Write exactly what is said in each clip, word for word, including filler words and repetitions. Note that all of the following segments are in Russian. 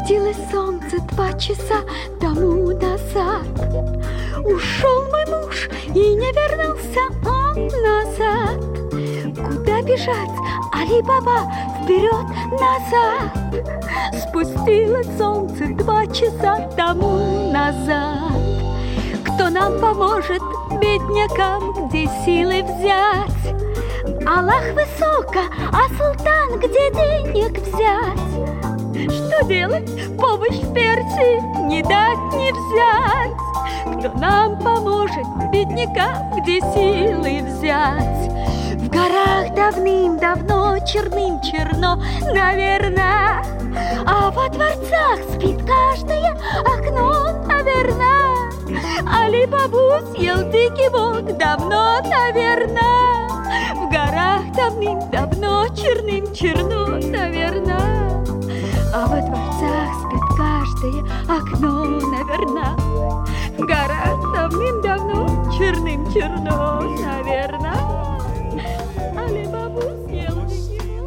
Спустилось солнце два часа тому назад. Ушел мой муж и не вернулся он назад. Куда бежать, Али-Баба, вперед-назад? Спустилось солнце два часа тому назад. Кто нам поможет, беднякам, где силы взять? Аллах высоко, а султан, где денег взять? Что делать? Помощь в Персии не дать, не взять. Кто нам поможет, беднякам, где силы взять? В горах давным-давно черным черно, наверно, а во дворцах спит каждое окно, наверно. Али-Бабу съел дикий бог давно, наверно. В горах давным-давно черным черно, наверно, а во дворцах спит каждое окно, наверно. В горах давным-давно черным черно, наверно. Али-Бабу съел дикий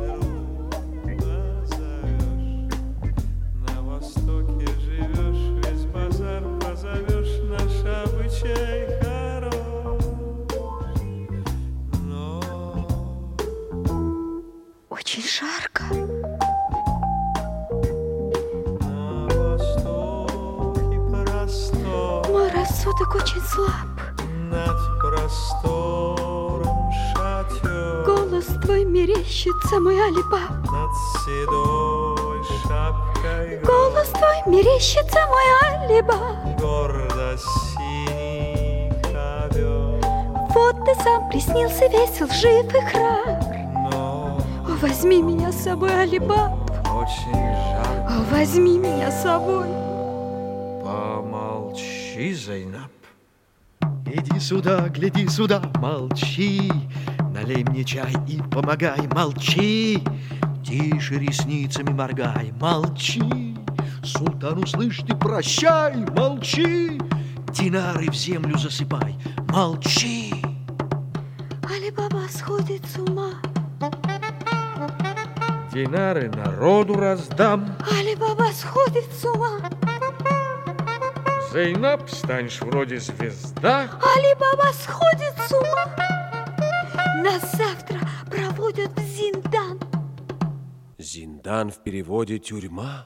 бог. На востоке живешь, весь базар позовешь, наш обычай хорош. Но очень жарко. на востоке простор, Мой рассудок очень слаб. над простором шатер, Голос твой мерещится, мой Али-Баб. над седой шапкой Голос твой мерещится, мой Али-Баб. гордо синий ковер. Вот ты сам приснился весел, жив и храбр. Но О, возьми меня с собой, Али-Баб. очень жарко. О, возьми меня с собой. Помолчи, Зайнаб. Иди сюда, гляди сюда, молчи. Налей мне чай и помогай, молчи. Тише ресницами моргай, молчи. Султан, услышь ты, прощай, молчи. Динары в землю засыпай, молчи. Али-Баба сходит с ума. Динары народу раздам. Али-Баба сходит с ума. Зайнаб, станешь вроде звезда. Али-Баба сходит с ума. Нас завтра проводят в Зиндан. Зиндан в переводе тюрьма.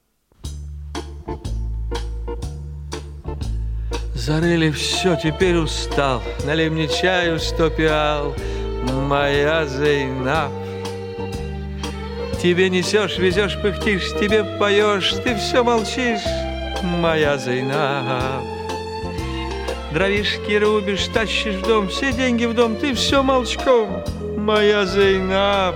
Зарыли все, теперь устал. Налей мне чаю сто пиал, моя Зайнаб. Тебе несешь, везешь, пыхтишь, тебе поешь, ты все молчишь, моя Зайнаб. Дровишки рубишь, тащишь в дом, все деньги в дом, ты все молчком, моя Зайнаб.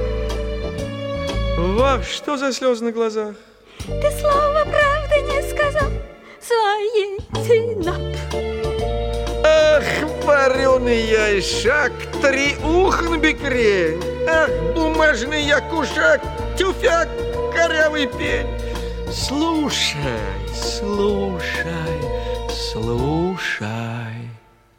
Вах, что за слезы на глазах? Ты слова правды не сказал своей Зинаб. Ах, вареный яйшак, три уха на бекрень. Ах, бумажный якушак, тюфяк, корявый пень. Слушай, слушай, слушай.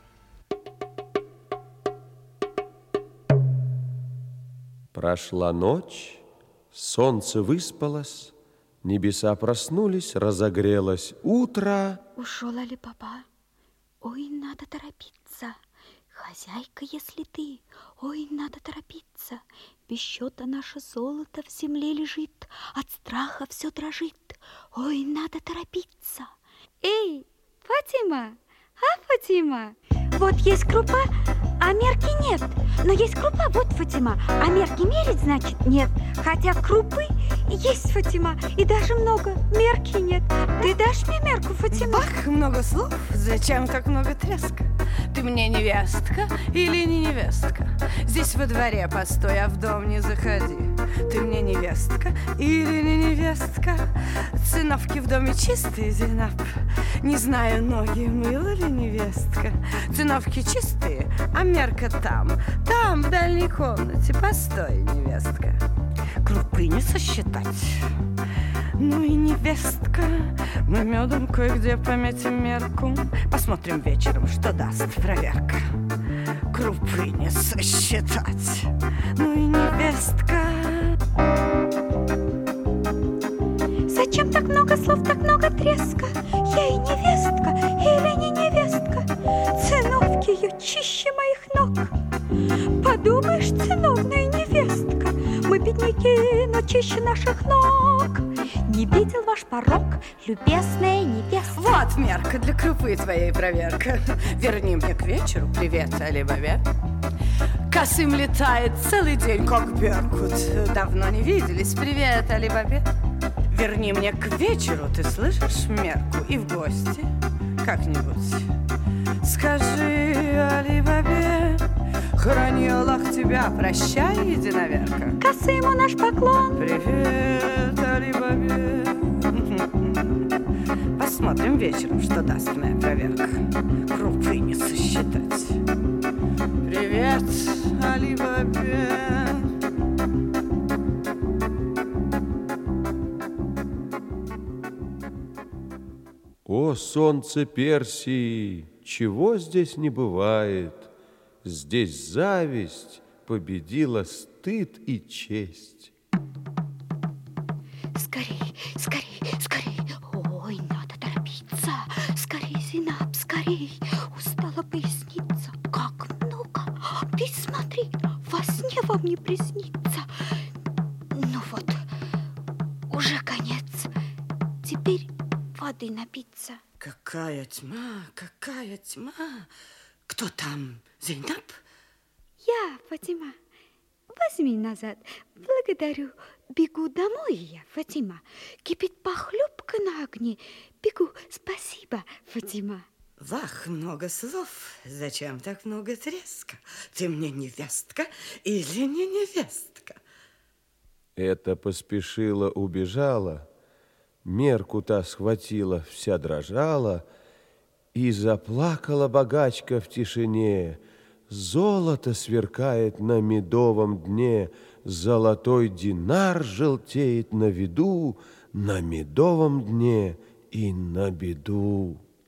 Прошла ночь, солнце выспалось, небеса проснулись, разогрелось утро. Ушел Али-Баба. Ой, надо торопиться. Хозяйка, если ты, ой, надо торопиться. Без счета наше золото в земле лежит, от страха все дрожит. Ой, надо торопиться. Эй, Фатима, а, Фатима? Вот есть крупа, а мерки нет. Но есть крупа, вот, Фатима, а мерки мерить, значит, нет. Хотя крупы есть, Фатима, и даже много, мерки нет. Ты дашь мне мерку, Фатима? Бах, много слов, зачем так много треска? Ты мне невестка или не невестка? Здесь во дворе постой, а в дом не заходи. Ты мне невестка или не невестка? Циновки в доме чистые, Зейнаб. Не знаю, ноги мыла ли невестка. Циновки чистые, а мерка там. Там, в дальней комнате, постой, невестка. Крупы не сосчитать. Ну и невестка, мы медом кое-где пометим мерку. Посмотрим вечером, что даст проверка. Крупы не сосчитать. Ну и невестка. Зачем так чище наших ног. Не видел ваш порог, любезная невеста. Вот мерка для крупы твоей проверка. Верни мне к вечеру привет, Али-Бабе. Касым летает целый день, как беркут. Давно не виделись, привет, Али-Бабе. Верни мне к вечеру, ты слышишь, мерку, и в гости как-нибудь. Скажи, Али-Бабе, храни Аллах тебя, прощай, единоверка. Касыму наш поклон. Привет, Али-Бабе. Посмотрим вечером, что даст моя проверка. Крупы не сосчитать. Привет, Али-Бабе. О, солнце Персии, чего здесь не бывает? Здесь зависть победила стыд и честь. Скорей, скорей, скорей. Ой, надо торопиться. Скорей, Зейнаб, скорей. Устала поясница. Как много. Ты смотри, во сне вам не приснится. Ну вот, уже конец. Теперь воды напиться. Какая тьма, какая тьма. Кто там, Зейнаб? Я, Фатима. Возьми назад. Благодарю. Бегу домой я, Фатима. Кипит похлебка на огне. Бегу. Спасибо, Фатима. Вах, много слов. Зачем так много треска? Ты мне невестка или не невестка? Это поспешила, убежала, мерку та схватила, вся дрожала, и заплакала богачка в тишине. Золото сверкает на медовом дне, золотой динар желтеет на виду, на медовом дне и на беду.